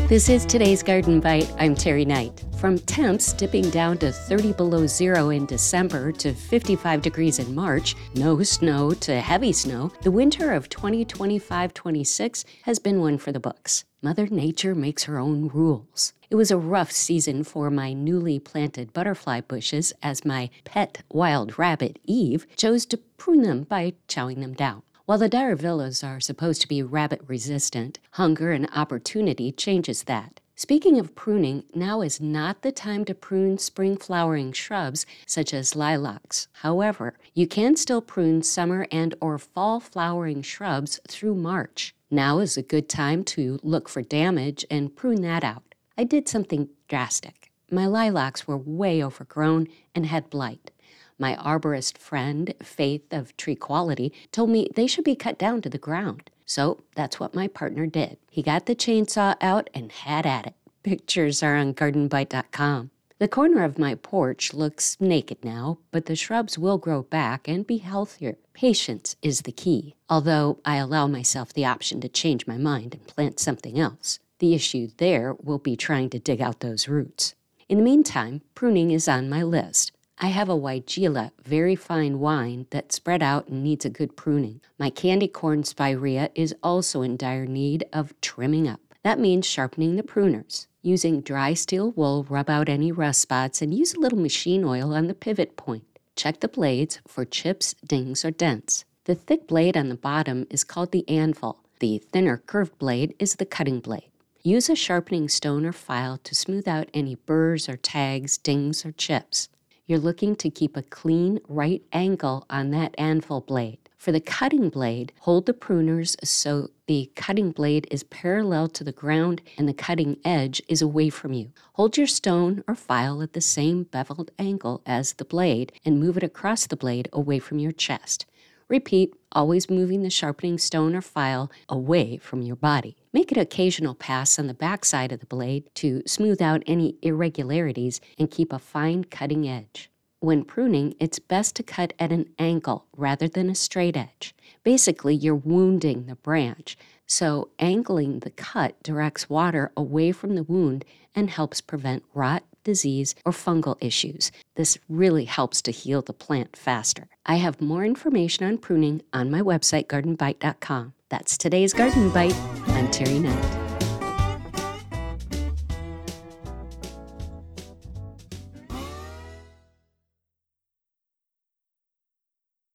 This is today's Garden Bite. I'm Terry Knight. From temps dipping down to 30 below zero in December to 55 degrees in March, no snow to heavy snow, the winter of 2025-26 has been one for the books. Mother Nature makes her own rules. It was a rough season for my newly planted butterfly bushes as my pet wild rabbit, Eve, chose to prune them by chowing them down. While the Daravillas are supposed to be rabbit-resistant, hunger and opportunity changes that. Speaking of pruning, now is not the time to prune spring-flowering shrubs such as lilacs. However, you can still prune summer and or fall-flowering shrubs through March. Now is a good time to look for damage and prune that out. I did something drastic. My lilacs were way overgrown and had blight. My arborist friend, Faith of Tree Quality, told me they should be cut down to the ground. So that's what my partner did. He got the chainsaw out and had at it. Pictures are on gardenbite.com. The corner of my porch looks naked now, but the shrubs will grow back and be healthier. Patience is the key, although I allow myself the option to change my mind and plant something else. The issue there will be trying to dig out those roots. In the meantime, pruning is on my list. I have a Weigela very fine wine that's spread out and needs a good pruning. My candy corn spirea is also in dire need of trimming up. That means sharpening the pruners. Using dry steel wool, rub out any rust spots and use a little machine oil on the pivot point. Check the blades for chips, dings, or dents. The thick blade on the bottom is called the anvil. The thinner curved blade is the cutting blade. Use a sharpening stone or file to smooth out any burrs or tags, dings, or chips. You're looking to keep a clean right angle on that anvil blade. For the cutting blade, hold the pruners so the cutting blade is parallel to the ground and the cutting edge is away from you. Hold your stone or file at the same beveled angle as the blade and move it across the blade away from your chest. Repeat, always moving the sharpening stone or file away from your body. Make an occasional pass on the back side of the blade to smooth out any irregularities and keep a fine cutting edge. When pruning, it's best to cut at an angle rather than a straight edge. Basically, you're wounding the branch, so angling the cut directs water away from the wound and helps prevent rot, disease, or fungal issues. This really helps to heal the plant faster. I have more information on pruning on my website, gardenbite.com. That's today's Garden Bite. I'm Terry Knight.